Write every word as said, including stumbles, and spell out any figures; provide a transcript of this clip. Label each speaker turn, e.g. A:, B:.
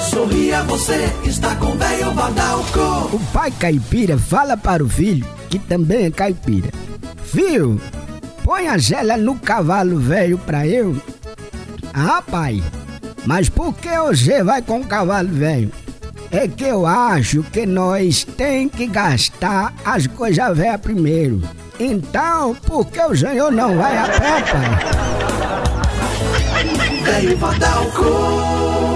A: Sorria, você está com Velho Vadalco.
B: O pai caipira fala para o filho, que também é caipira: filho, põe a gela no cavalo velho pra eu. Ah, pai, mas por que você vai com o cavalo velho? É que eu acho que nós tem que gastar as coisas velhas primeiro. Então, por que o senhor não vai a pé, pai?
A: Velho Vadalco.